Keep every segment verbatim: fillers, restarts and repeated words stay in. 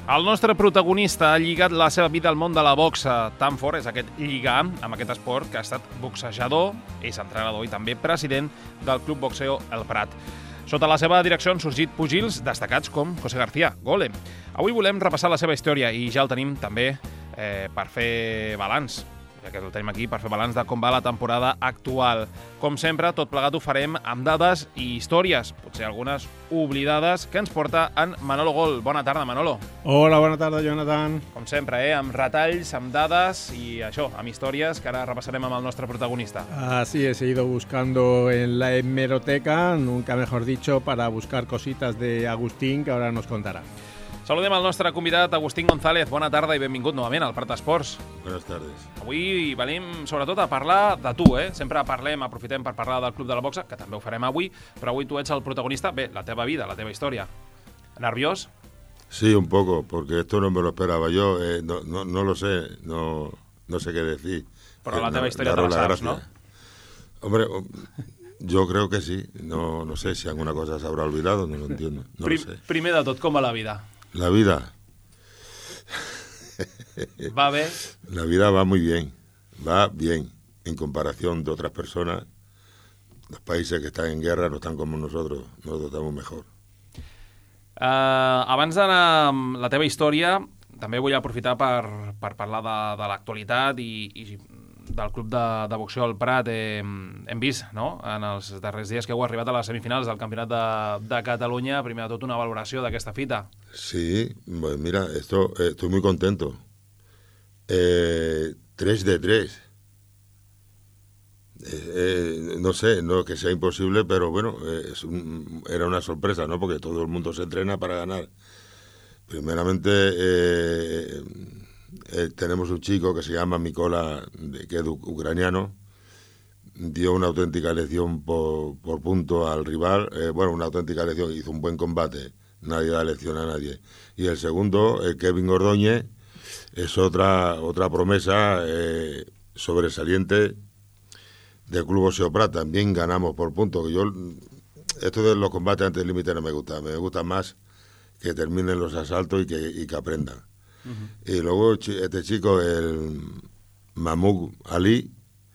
El nostre protagonista ha lligat la seva vida al món de la boxa. Tan fort és aquest lligar amb aquest esport que ha estat boxejador, és entrenador i també president del Club Boxeo El Prat. Sota la seva direcció han sorgit pugils destacats com José García, Golem. Avui volem repassar la seva història i ja el tenim també eh, per fer balanç. Ja que el tenim aquí per fer balanç de com va la temporada actual. Com sempre, tot plegat ho farem amb dades i històries, potser algunes oblidades, que ens porta en Manolo Gol. Bona tarda, Manolo. Hola, bona tarda, Jonathan. Com sempre, eh? amb retalls, amb dades i això, amb històries que ara repassarem amb el nostre protagonista. Así es, he ido buscando en la hemeroteca, nunca mejor dicho, para buscar cositas de Agustín, que ahora nos contará. Saludem al nostre convidat, Agustín González. Bona tarda i benvingut novament al Prat Esports. Buenas tardes. Avui venim sobretot a parlar de tu, eh? Sempre parlem, aprofitem per parlar del Club de la Boxa, que també ho farem avui, però avui tu ets el protagonista. Bé, la teva vida, la teva història. ¿Nerviós? Sí, un poco, porque esto no me lo esperaba yo, eh, no, no, no lo sé, no, no sé qué decir. Però la eh, teva no, història te la saps, gracia. no? Hombre, yo creo que sí, no, no sé si alguna cosa se habrá olvidado, no lo entiendo, no Prim, lo sé. Primer de tot, com va la vida? La vida... Va bé? La vida va muy bien, va bien, en comparación de otras personas. Los países que están en guerra no están como nosotros, nosotros estamos mejor. Uh, abans d'anar amb la teva història, també vull aprofitar per, per parlar de, de l'actualitat i, i del Club de, de Boxeo El Prat. Eh, hem vist, no?, en els darrers dies que heu arribat a les semifinals del Campionat de, de Catalunya. Primer de tot, una valoració d'aquesta fita. Sí, pues mira, esto, eh, estoy muy contento. Eh, tres de tres. Eh, eh, no sé, no que sea imposible, pero bueno, eh, es un, era una sorpresa, ¿no? Porque todo el mundo se entrena para ganar. Primeramente, eh, eh, tenemos un chico que se llama Mikola, de, que es ucraniano, dio una auténtica lección por, por punto al rival, eh, bueno, una auténtica lección, hizo un buen combate, nadie da lección a nadie. Y el segundo, eh, Kevin Ordóñez, es otra otra promesa eh, sobresaliente del Club Boxeo Prat. También ganamos por puntos. Yo, esto de los combates antes del límite no me gusta, me gusta más que terminen los asaltos y que, y que aprendan. Uh-huh. Y luego este chico, el Mahmoud Ali,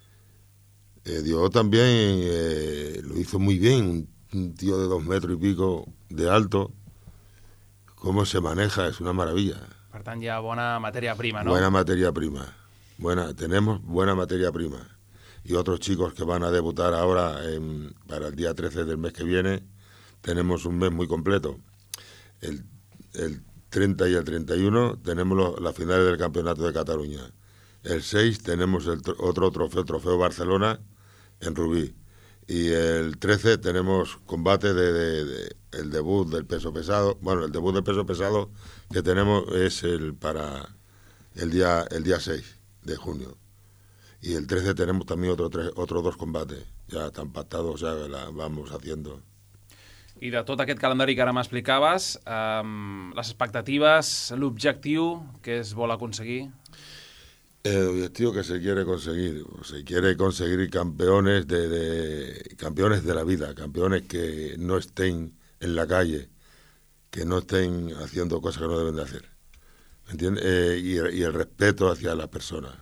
eh, dio también, eh, lo hizo muy bien, un tío de dos metros y pico de alto, cómo se maneja, es una maravilla. Per tant, hi ha bona matèria prima, ¿no? Buena materia prima. Buena, tenemos buena materia prima. Y otros chicos que van a debutar ahora en, para el día trece del mes que viene, tenemos un mes muy completo. El, el treinta y el treinta y uno tenemos lo, las finales del Campeonato de Cataluña. El seis tenemos el tr- otro trofeo, Trofeo Barcelona, en Rubí. Y el trece tenemos combate de, de, de el debut del peso pesado. Bueno, el debut del peso pesado que tenemos es el para el día el día seis de junio. Y el trece tenemos también otro tres, otros dos combates. Ya están pactados, o sea, la vamos haciendo. I de tot aquest calendari que ara m'explicaves, um, les expectatives, l'objectiu que es vol aconseguir... El objetivo que se quiere conseguir, se quiere conseguir campeones de, de campeones de la vida, campeones que no estén en la calle, que no estén haciendo cosas que no deben de hacer, ¿me entiendes? Eh, y, y el respeto hacia las persones.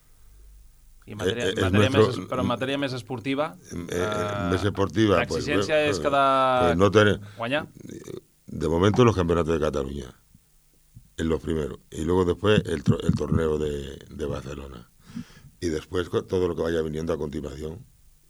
I en matèria, Eh, eh, matèria nuestro, més, però en matèria més esportiva... Eh, eh, més esportiva, l'exigència pues, és cada... pues no tener, guanyar? De momento los campeonatos de Cataluña, en los primeros, y luego después el, el torneo de, de Barcelona, y después todo lo que vaya viniendo a continuación,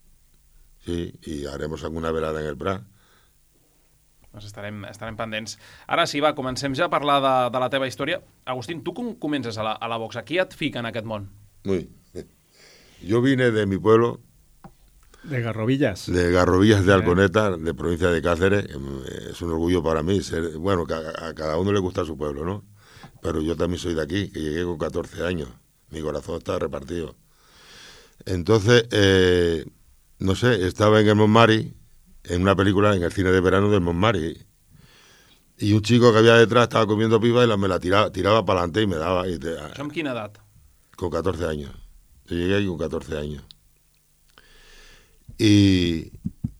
sí, y haremos alguna velada en el Prat. Doncs estarem, estarem pendents. Ara sí, va, comencem ja a parlar de, de la teva història. Agustín, tu com comences a la, a la boxa? Qui et fica en aquest món? Muy Yo vine de mi pueblo, De Garrovillas. de Garrovillas de Alconeta, de provincia de Cáceres. Es un orgullo para mí ser, bueno, que a, a cada uno le gusta su pueblo, ¿no? Pero yo también soy de aquí, que llegué con catorce años. Mi corazón está repartido. Entonces, eh, no sé, estaba en el Montmari, en una película en el cine de verano del Montmari, y un chico que había detrás estaba comiendo pipa y la, me la tiraba, tiraba para adelante y me daba. Y te, Això amb quina edat? con catorce años. Yo llegué ahí con catorce años. Y,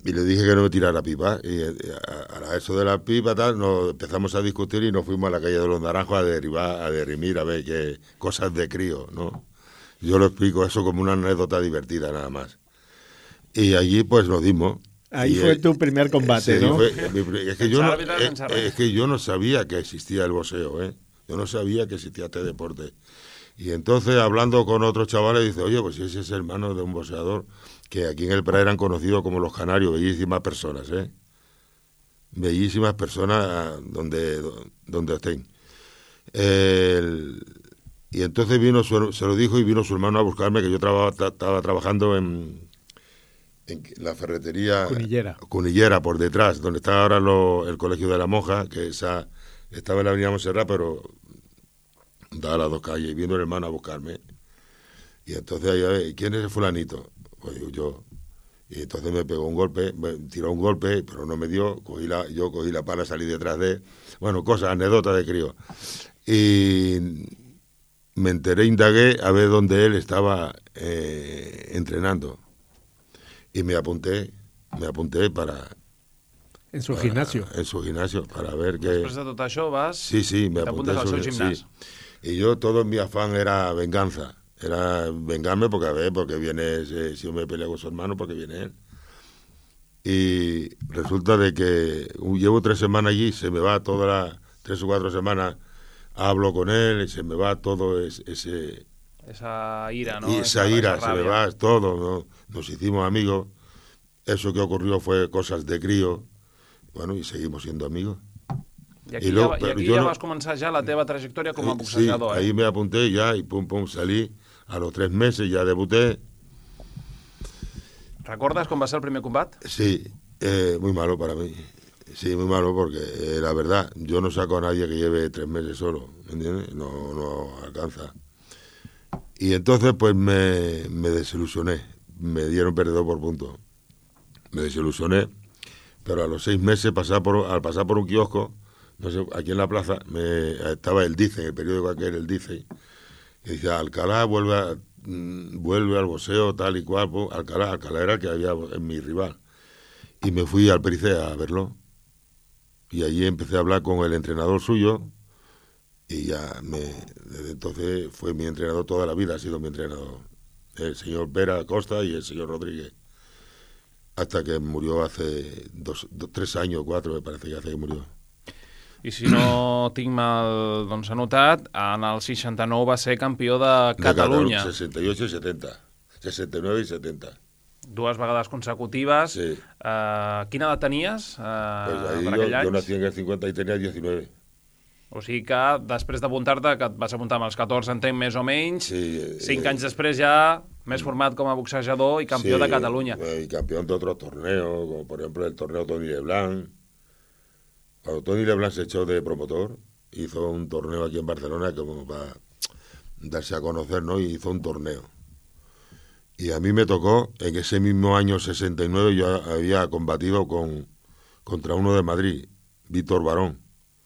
y le dije que no me tirara pipa. Y a, a eso de la pipa tal, nos empezamos a discutir y nos fuimos a la calle de los Naranjos a derivar, a derrimir, a ver qué cosas de crío, ¿no? Yo lo explico eso como una anécdota divertida nada más. Y allí pues nos dimos. Ahí y, fue eh, tu primer combate, sí, ¿no? Fue, es, que yo no es, es que yo no sabía que existía el boxeo, ¿eh? Yo no sabía que existía este deporte. Y entonces, hablando con otros chavales, dice, oye, pues ese es hermano de un boxeador que aquí en el Prat eran conocidos como los canarios, bellísimas personas, ¿eh? Bellísimas personas donde, donde estén. El, y entonces vino su, se lo dijo y vino su hermano a buscarme, que yo traba, tra, estaba trabajando en, en la ferretería Cunillera. Cunillera, por detrás, donde está ahora lo, el Colegio de la Monja, que esa estaba en la avenida Montserrat, pero daba las dos calles, y vino el hermano a buscarme. Y entonces, ahí, ¿quién es el fulanito? Pues yo. Y entonces me pegó un golpe, me tiró un golpe, pero no me dio, cogí la, yo cogí la pala, salí detrás de él. Bueno, cosas, anécdotas de crío. Y me enteré, indagué a ver dónde él estaba eh, entrenando. Y me apunté, me apunté para... En su para, gimnasio. En su gimnasio, para ver que... Después de tot això vas... Sí, sí, me apunté al seu gimnàs. Sí. Y yo, todo mi afán era venganza. Era vengarme porque, a ver, porque viene, eh, si yo me peleo con su hermano, porque viene él. Y resulta de que llevo tres semanas allí, se me va todas las tres o cuatro semanas, hablo con él, y se me va todo ese... ese esa ira, ¿no? Esa, esa ira, esa se me va todo, ¿no? Nos hicimos amigos. Eso que ocurrió fue cosas de crío. Bueno, y seguimos siendo amigos. I aquí, y luego, ja, i aquí ja no, vas començar ja la teva trajectòria com a boxejador, sí, eh? ahí me apunté ya y pum, pum, salí. A los tres meses ya debuté. ¿Recordas cómo va a ser el primer combat? Sí, eh, muy malo para mí. Sí, muy malo porque eh, la verdad, yo no saco a nadie que lleve tres meses solo, ¿me entiendes? No, no alcanza. Y entonces pues me, me desilusioné, me dieron perdedor por punto. Me desilusioné, pero a los seis meses pasar por, al pasar por un kiosco, no sé, aquí en la plaza, me, estaba el Dice, el periódico aquel, el Dice, y decía, Alcalá vuelve, a, mm, vuelve al boxeo tal y cual. Pues, Alcalá, Alcalá era el que había en mi rival. Y me fui al Perice a verlo. Y allí empecé a hablar con el entrenador suyo. Y ya me, desde entonces fue mi entrenador toda la vida, ha sido mi entrenador. El señor Pera Costa y el señor Rodríguez. Hasta que murió hace dos, dos, tres años, cuatro, me parece que hace que murió. I si no tinc mal doncs, anotat, en el seixanta-nou va ser campió de Catalunya. De sesenta y ocho y setenta. sesenta y nueve y setenta. Dues vegades consecutives. Sí. Uh, quina edat tenies uh, pues ahí per yo, aquell any? Yo nací en el cincuenta y tenía diecinueve. O sigui que després d'apuntar-te, que et vas apuntar amb els catorze, entenc, més o menys, sí, cinc eh, anys després ja més format com a boxejador i campió sí, de Catalunya. Y campeón de otros torneos, como por ejemplo el torneo Tony Leblanc. Cuando Tony Leblanc se echó de promotor, hizo un torneo aquí en Barcelona como para darse a conocer, ¿no? Y hizo un torneo. Y a mí me tocó, en ese mismo año sesenta y nueve, yo había combatido con, contra uno de Madrid, Víctor Barón.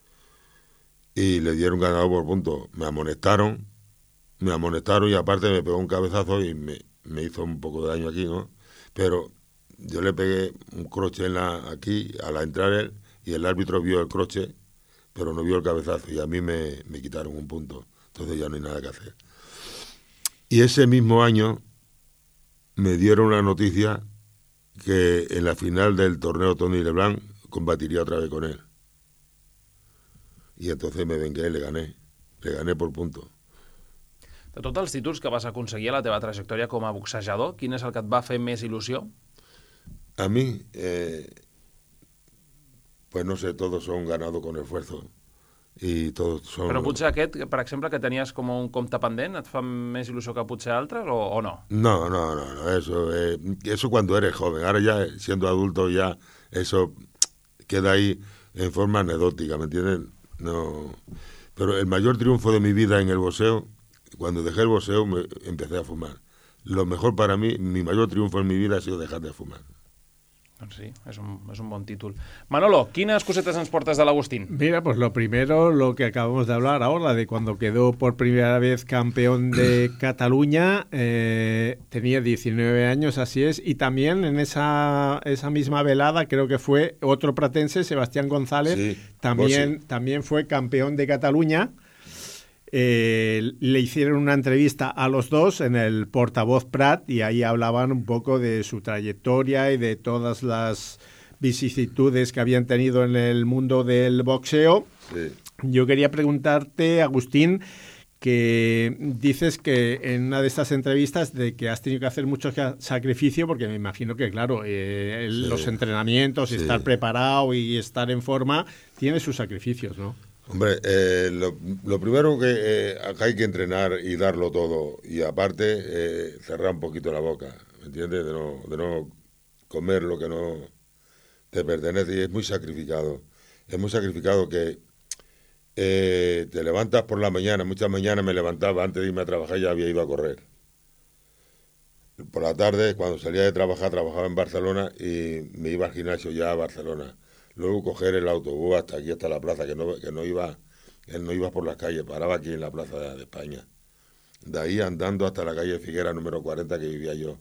Y le dieron ganador por punto. Me amonestaron, me amonestaron y aparte me pegó un cabezazo y me, me hizo un poco de daño aquí, ¿no? Pero yo le pegué un croche en la, aquí, al entrar él, y el árbitro vio el croche, pero no vio el cabezazo, y a mí me, me quitaron un punto. Entonces ya no hay nada que hacer. Y ese mismo año me dieron la noticia que en la final del torneo Tony Leblanc combatiría otra vez con él. Y entonces me vengué y le gané. Le gané por punto. De tots els títols que vas aconseguir a la teva trajectòria com a boxejador, quin és el que et va fer més il·lusió? A mí... Eh, pues no sé, todos son ganados con esfuerzo. Y todos son... Però potser aquest, per exemple, que tenies com un compte pendent, et fa més il·lusió que potser altres, o, o no? No, no, no, no eso, eh, eso cuando eres joven. Ahora ya, siendo adulto, ya eso queda ahí en forma anecdótica, ¿me entiendes? No. Pero el mayor triunfo de mi vida en el boxeo, cuando dejé el boxeo, me empecé a fumar. Lo mejor para mí, mi mayor triunfo en mi vida ha sido dejar de fumar. Doncs sí, es un, es un bon títol. Manolo, quines cosetes ens portes de l'Agustín? Mira, pues lo primero, lo que acabamos de hablar ahora, de cuando quedó por primera vez campeón de Cataluña, eh, tenía diecinueve años, así es, y también en esa, esa misma velada creo que fue otro pratense, Sebastián González, Sí, también, sí. también fue campeón de Cataluña. Eh, le hicieron una entrevista a los dos en el Portavoz Prat y ahí hablaban un poco de su trayectoria y de todas las vicisitudes que habían tenido en el mundo del boxeo. Sí. Yo quería preguntarte, Agustín, que dices que en una de estas entrevistas de que has tenido que hacer mucho sacrificio, porque me imagino que, claro, eh, Sí. los entrenamientos, Sí. estar preparado y estar en forma, tiene sus sacrificios, ¿no? Hombre, eh, lo, lo primero que eh, acá hay que entrenar y darlo todo, y aparte eh, cerrar un poquito la boca, ¿me entiendes? De no, de no comer lo que no te pertenece, y es muy sacrificado. Es muy sacrificado que eh, te levantas por la mañana, muchas mañanas me levantaba, antes de irme a trabajar ya había ido a correr. Por la tarde, cuando salía de trabajar, trabajaba en Barcelona y me iba al gimnasio ya a Barcelona. Luego coger el autobús hasta aquí, hasta la plaza, que no, que no iba, él no iba por las calles, paraba aquí en la plaza de, de España. De ahí andando hasta la calle Figuera número cuarenta que vivía yo.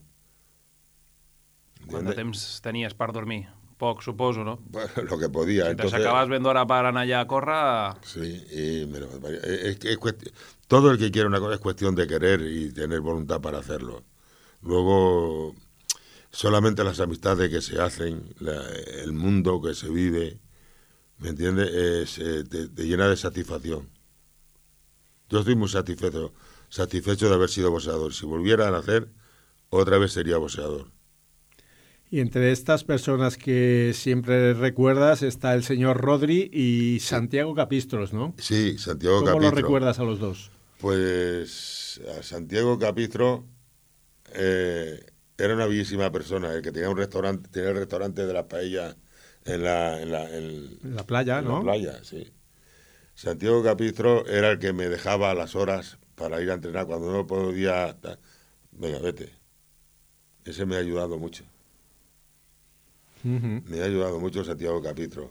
Quant de temps tenies per dormir? Poc, suposo, no? Bueno, lo que podía. Si Entonces, t'aixecaves ben d'hora per anar allà a córrer... sí, y me lo- es, es cuest- todo el que quiere una cosa es cuestión de querer y tener voluntad para hacerlo. Luego, solamente las amistades que se hacen, la- el mundo que se vive, ¿me entiendes? Es, eh, te, te llena de satisfacción. Yo estoy muy satisfecho, satisfecho de haber sido boxeador. Si volviera a nacer, otra vez sería boxeador. Y entre estas personas que siempre recuerdas está el señor Rodri y Santiago Capistros, ¿no? Sí, Santiago ¿Cómo Capistro. lo recuerdas a los dos? Pues a Santiago Capistro eh, era una bellísima persona, el que tenía un restaurante, tenía el restaurante de las paellas en la, en la, en, En la playa, en ¿no? la playa, sí. Santiago Capistro era el que me dejaba a las horas para ir a entrenar cuando no podía. Venga, vete. Ese me ha ayudado mucho. Uh-huh. Me ha ayudado mucho Santiago Capistro.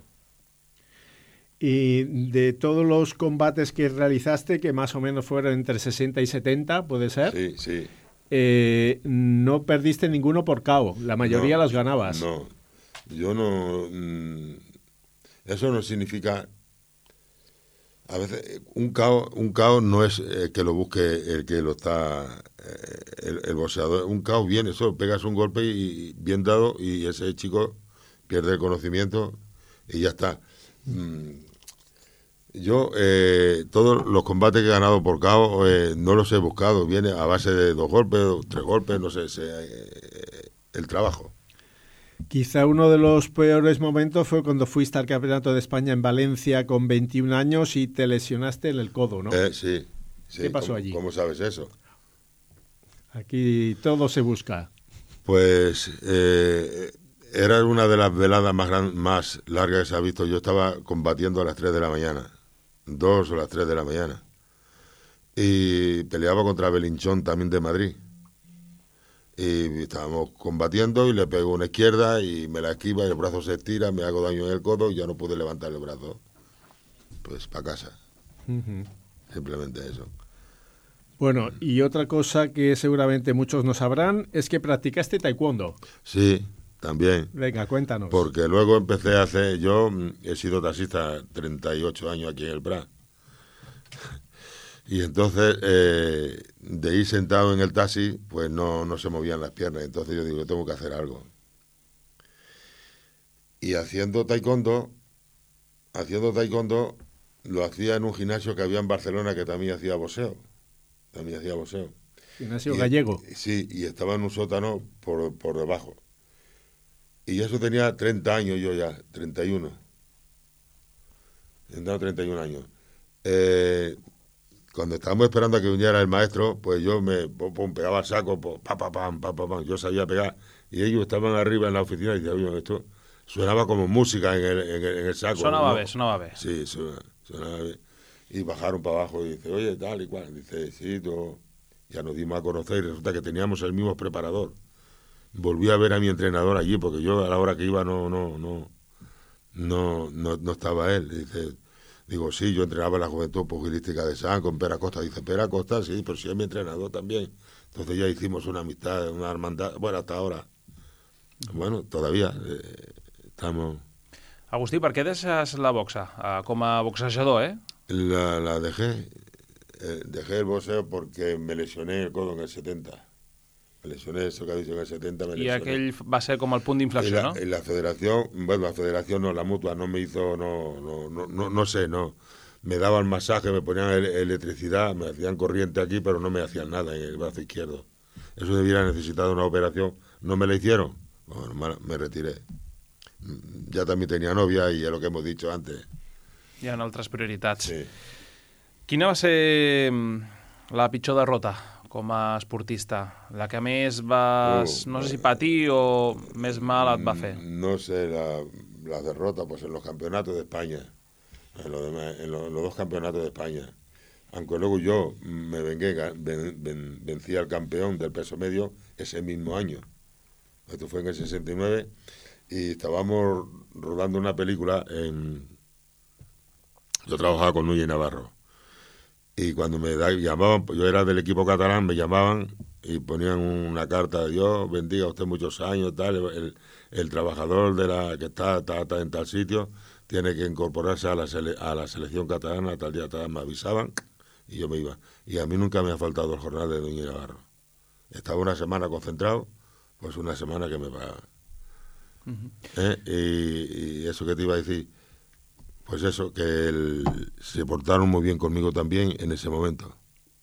Y de todos los combates que realizaste, que más o menos fueron entre sesenta y setenta, ¿puede ser? Sí, sí. Eh, no perdiste ninguno por K O, la mayoría No, las ganabas. No, yo no. mm, Eso no significa. A veces un caos, un caos no es el que lo busque el que lo está eh, el, el boxeador. Un caos viene, eso pegas un golpe y bien dado y ese chico pierde el conocimiento y ya está. Mm, Yo eh, todos los combates que he ganado por caos eh, no los he buscado, viene a base de dos golpes, tres golpes, no sé, sé eh, el trabajo. Quizá uno de los peores momentos fue cuando fuiste al Campeonato de España en Valencia con veintiún años y te lesionaste en el codo, ¿no? Eh, sí, sí. ¿Qué pasó ¿Cómo, allí? ¿Cómo sabes eso? Aquí todo se busca. Pues eh, era una de las veladas más, gran, más largas que se ha visto. Yo estaba combatiendo a las tres de la mañana, dos o las tres de la mañana. Y peleaba contra Belinchón, también de Madrid. Y estábamos combatiendo y le pego una izquierda y me la esquiva y el brazo se estira, me hago daño en el codo y ya no pude levantar el brazo. Pues para casa. Uh-huh. Simplemente eso. Bueno, y otra cosa que seguramente muchos no sabrán es que practicaste taekwondo. Sí, también. Venga, cuéntanos. Porque luego empecé a hacer, yo mm, he sido taxista treinta y ocho años aquí en el Prat. Y entonces, eh, de ir sentado en el taxi, pues no, no se movían las piernas. Entonces yo digo, tengo que hacer algo. Y haciendo taekwondo, haciendo taekwondo, lo hacía en un gimnasio que había en Barcelona que también hacía boxeo. También hacía boxeo. Gimnasio Y- gallego. Sí, y estaba en un sótano por, por debajo. Y eso tenía treinta años yo ya, treinta y uno. Tendría treinta y un años. Eh, cuando estábamos esperando a que viniera el maestro, pues yo me pum, pum, pegaba el saco, pum, pa, pa, pam, pa, pa, pam. Yo sabía pegar. Y ellos estaban arriba en la oficina y decían, oye, esto sonaba como música en el, en el, en el saco. Sonaba ¿no? bé, sonaba bé. Sí, sonaba, sonaba bien. Y bajaron para abajo y dice, oye, tal y cual. Dice, sí, tú... Ya nos dimos a conocer y resulta que teníamos el mismo preparador. volví a ver a mi entrenador allí, porque yo a la hora que iba no no no no no, no estaba él. Dice, digo, sí, yo entrenaba en la Juventud Pugilística de San con Pera Costa. Dice, Pera Costa, sí, pero sí es mi entrenador también. Entonces ya hicimos una amistad, una hermandad, bueno, hasta ahora. Bueno, todavía eh, estamos... Agustí, per què deixes la boxa? Uh, com a boxejador, eh? La, la dejé, eh, dejé el boxeo porque me lesioné el codo en el setenta. Me lesioné, eso que ha dicho, en el setenta me I lesioné. aquell va ser com el punt Y d'inflexió, la, no? y la federación, bueno, la federación no, la mutua no me hizo, no, no, no, no, no sé, no. Me daban masaje, me ponían ele- electricidad, me hacían corriente aquí, pero no me hacían nada en el brazo izquierdo. Eso debiera necesitar una operación. No me la hicieron. Bueno, me, me retiré. Ya también tenía novia y es lo que hemos dicho antes. Hi ha altres prioritats. Sí. Quina va ser mm, la pitjor derrota com a esportista? La que més vas, Uh, no sé si patir o més mal et va fer? No sé, la, las derrotas, pues en los campeonatos de España, en, lo demás, en, lo- en los dos campeonatos de España. Aunque luego yo me vengué, ga- ven- ven- vencí al campeón del peso medio ese mismo año. Esto fue en el sesenta y nueve y estábamos rodando una película en... Yo trabajaba con Núñez Navarro. Y cuando me da- llamaban, yo era del equipo catalán, me llamaban y ponían una carta, Dios bendiga a usted muchos años, tal, el, el trabajador de la que está, está- está en tal sitio tiene que incorporarse a la, sele- a la selección catalana, tal día, tal, me avisaban y yo me iba. Y a mí nunca me ha faltado el jornal de Núñez Navarro. Estaba una semana concentrado, pues una semana que me va... ¿Eh? Y, y eso que te iba a decir, pues eso, que el- se portaron muy bien conmigo también en ese momento.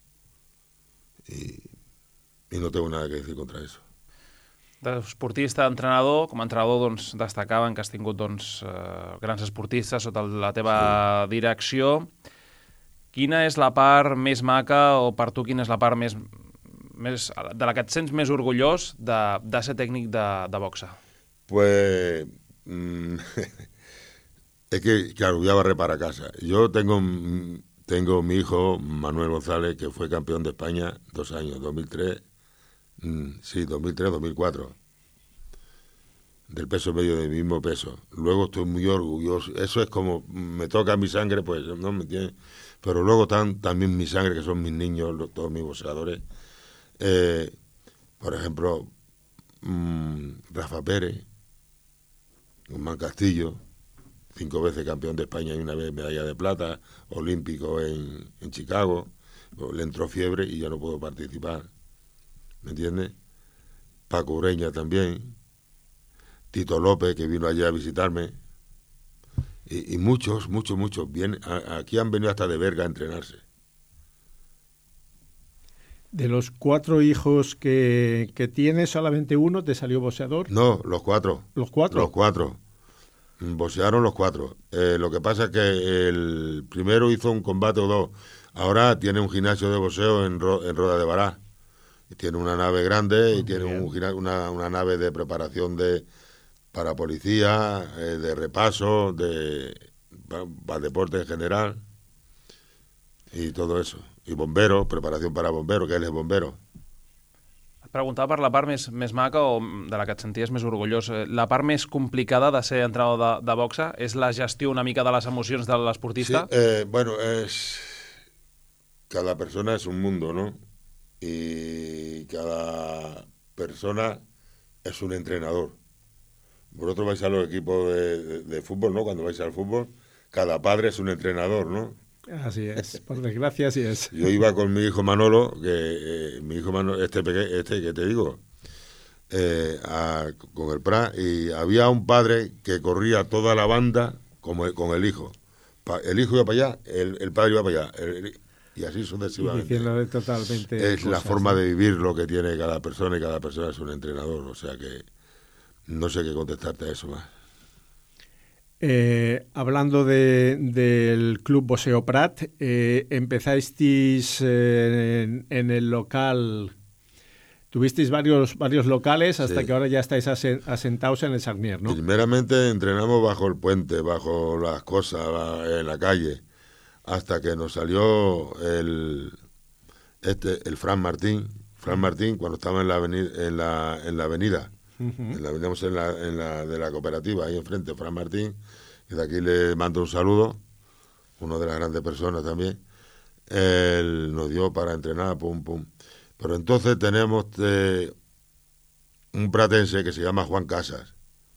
Y, y no tengo nada que decir contra eso. D'esportista a entrenador, com a entrenador doncs, destacaven que has tingut doncs, eh, grans esportistes sota la teva sí. direcció. Quina és la part més maca o per tu quina és la part més, més de la que et sents més orgullós de, de ser tècnic de, de boxa? Pues mm, es que, claro, voy a barrer para casa. Yo tengo, mm, tengo mi hijo Manuel González, que fue campeón de España dos años, dos mil tres, mm, sí, dos mil tres, dos mil cuatro, del peso medio del mismo peso. Luego estoy muy orgulloso. Eso es como, me toca mi sangre, pues no me entiendes. Pero luego están también mi sangre, que son mis niños, los, todos mis boxeadores. Eh, por ejemplo, mmm, Rafa Pérez, Guzmán Castillo, cinco veces campeón de España y una vez medalla de plata, olímpico en, en Chicago. Le entró fiebre y ya no puedo participar. ¿Me entiendes? Paco Ureña también. Tito López, que vino allá a visitarme. Y, y muchos, muchos, muchos. Vienen, a, aquí han venido hasta de Berga a entrenarse. De los cuatro hijos que, que tienes, solamente uno te salió boxeador. No, los cuatro. ¿Los cuatro? Los cuatro. Boxearon los cuatro. Eh, lo que pasa es que el primero hizo un combate o dos. Ahora tiene un gimnasio de boxeo en, Ro, en Roda de Bará. Y tiene una nave grande y oh, tiene un, una, una nave de preparación de para policía, eh, de repaso, de para, para deporte en general y todo eso. Y bomberos, preparación para bomberos, que él es bombero. Et preguntava per la part més, més maca o de la que et senties més orgullós. La part més complicada de ser entrenador de, de boxa és la gestió una mica de les emocions de l'esportista? Sí, eh, bueno, es... cada persona es un mundo, ¿no? Y cada persona es un entrenador. Vosotros vais a los equipos de, de, de fútbol, ¿no? Cuando vais al fútbol, cada padre es un entrenador, ¿no? Así es, por desgracia así es. Yo iba con mi hijo Manolo, que eh, mi hijo Manolo, este peque, este que te digo, eh, a, con el Prat, y había un padre que corría toda la banda como el, con el hijo. Pa, el hijo iba para allá, el, el padre iba para allá, el, el, y así sucesivamente. Y totalmente es la forma de vivir lo que tiene cada persona y cada persona es un entrenador, o sea que no sé qué contestarte a eso más. Eh, hablando de, del Club Boxeo Prat, eh, empezasteis eh, en, en el local, tuvisteis varios, varios locales hasta sí. que ahora ya estáis asen, asentados en el Sarmier, ¿no? Primeramente entrenamos bajo el puente, bajo las cosas, en la calle, hasta que nos salió el, este, el Fran Martín, Fran Martín cuando estaba en la avenida, en la, en la avenida Uh-huh. La vendemos en la, en la de la cooperativa, ahí enfrente, Fran Martín, y de aquí le mando un saludo, uno de las grandes personas también. Él nos dio para entrenar, pum, pum. Pero entonces tenemos eh, un pratense que se llama Juan Casas,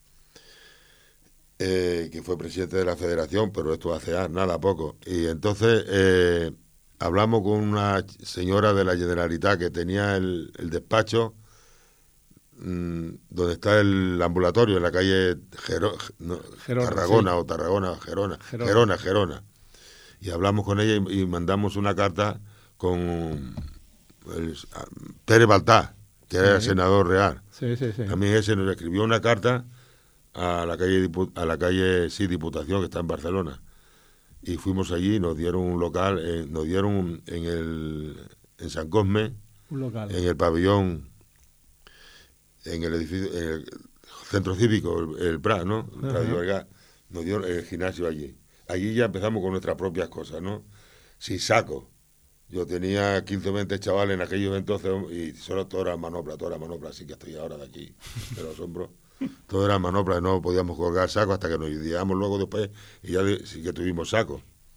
eh, que fue presidente de la federación, pero esto hace nada, poco. Y entonces eh, hablamos con una señora de la Generalitat que tenía el, el despacho mmm, donde está el ambulatorio, en la calle Gero, no, Gerona, Tarragona sí. o Tarragona, Gerona, Gerona, Gerona, Gerona. Y hablamos con ella y, y mandamos una carta con el, Pérez Baltá, que sí. era el senador real. Sí, sí, sí. También ese nos escribió una carta a la calle a la calle sí Diputación, que está en Barcelona. Y fuimos allí, nos dieron un local, eh, nos dieron en el en San Cosme, un local. En el pabellón, en el edificio, en el centro cívico, el, el Prat, ¿no? El Prat de Llobregat, nos dieron el gimnasio allí. Allí ya empezamos con nuestras propias cosas, ¿no? Sin saco. Yo tenía quince o veinte chavales en aquellos entonces y solo todo era manopla, todo era manopla, así que estoy ahora de aquí, de los hombros. Todo era manopla, no podíamos colgar saco hasta que nos llegamos luego después y ya de, sí que tuvimos saco.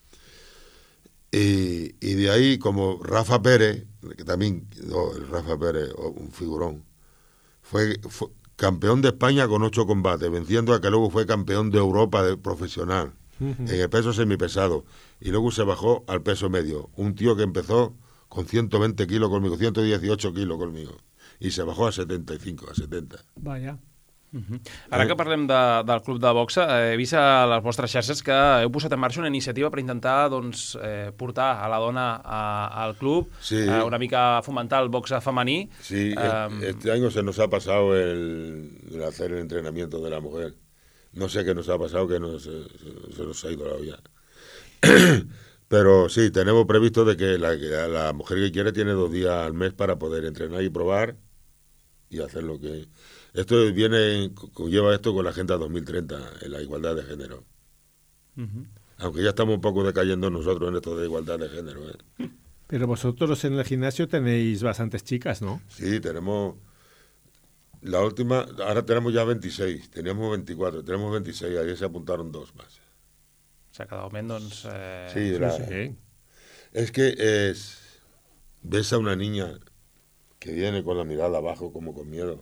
Y, y de ahí, como Rafa Pérez, que también, no, el Rafa Pérez, un figurón, fue, fue campeón de España con ocho combates, venciendo a que luego fue campeón de Europa de profesional. Uh-huh. En el peso semipesado, y luego se bajó al peso medio, un tío que empezó con ciento veinte kilos conmigo, ciento dieciocho kilos conmigo, y se bajó a setenta y cinco, a setenta. Vaya. Uh-huh. Ara que parlem de, del club de boxa, eh, he vist a les vostres xarxes que heu posat en marxa una iniciativa per intentar doncs, eh, portar a la dona a, al club, sí. eh, una mica fomentar el boxa femení. Sí, um... este año se nos ha pasado el, el hacer el entrenamiento de la mujer. No sé qué nos ha pasado, que nos, se, se nos ha ido la olla. Pero sí, tenemos previsto de que la, la mujer que quiere tiene dos días al mes para poder entrenar y probar y hacer lo que... Esto viene, lleva esto con la Agenda dos mil treinta, en la igualdad de género. Uh-huh. Aunque ya estamos un poco decayendo nosotros en esto de igualdad de género. ¿eh? Pero vosotros en el gimnasio tenéis bastantes chicas, ¿no? Sí, tenemos... La última, ahora tenemos ya veintiséis, teníamos veinticuatro, tenemos veintiséis, ayer se apuntaron dos más. O sea, cada momento doncs... Eh... Sí, la, sí, es que es, ves a una niña que viene con la mirada abajo como con miedo,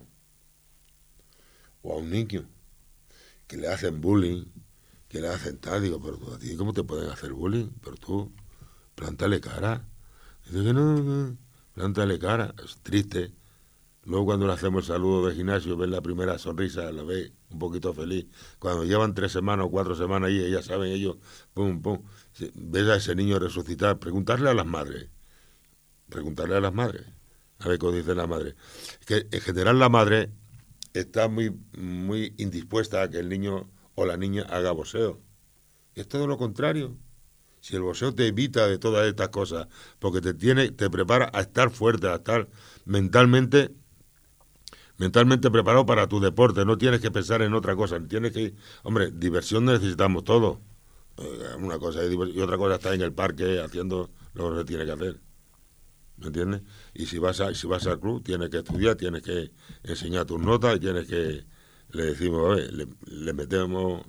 o a un niño que le hacen bullying, que le hacen tal, digo, pero tú, a ti, ¿cómo te pueden hacer bullying? Pero tú, plántale cara. Dice que no, no, plántale cara, es triste. Luego cuando le hacemos el saludo de gimnasio, ves la primera sonrisa, la ves un poquito feliz. Cuando llevan tres semanas o cuatro semanas ahí, ya saben ellos, pum, pum, ves a ese niño resucitar, preguntarle a las madres, preguntarle a las madres, a ver qué dice la madre. Es que en general la madre está muy, muy indispuesta a que el niño o la niña haga boxeo. Es todo lo contrario. Si el boxeo te evita de todas estas cosas, porque te tiene, te prepara a estar fuerte, a estar mentalmente... mentalmente preparado para tu deporte, no tienes que pensar en otra cosa, tienes que, hombre, diversión necesitamos todos, eh, una cosa es y otra cosa está en el parque haciendo lo que se tiene que hacer, ¿me entiendes? Y si vas a, si vas al club tienes que estudiar, tienes que enseñar tus notas y tienes que, le decimos, a ver, le, le metemos,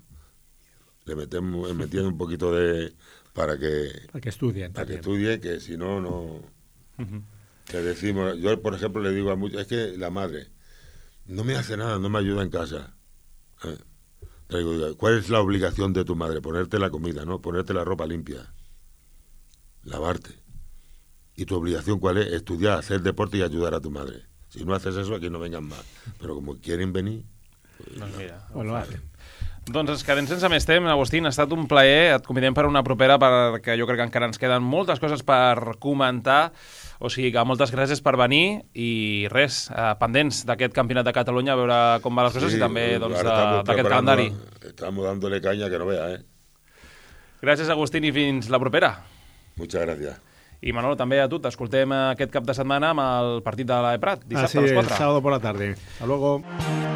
le metemos, metiendo un poquito de, para que, para que estudien, para que estudien, que si no, no, uh-huh. Le decimos, yo por ejemplo le digo a muchos, es que la madre no me hace nada, no me ayuda en casa. ¿Eh? Te digo, ¿cuál es la obligación de tu madre? Ponerte la comida, ¿no? Ponerte la ropa limpia, lavarte. ¿Y tu obligación cuál es? Estudiar, hacer deporte y ayudar a tu madre. Si no haces eso, aquí no vengan más. Però com quieren venir... Pues, doncs mira, ho hacen. Doncs ens quedem sense més temps, Agustín, ha estat un plaer, et convidem per una propera perquè jo crec que encara ens queden moltes coses per comentar, o sigui que moltes gràcies per venir i res, eh, pendents d'aquest Campionat de Catalunya, a veure com van les coses sí, i també doncs, d'aquest calendari. Estamos dándole caña que no vea, eh? Gràcies, Agustín, i fins la propera. Muchas gracias. I Manolo, també a tu, t'escoltem aquest cap de setmana amb el partit de l'E Prat, dissabte ah, sí, a les quatre. El sábado por la tarde. Hasta luego.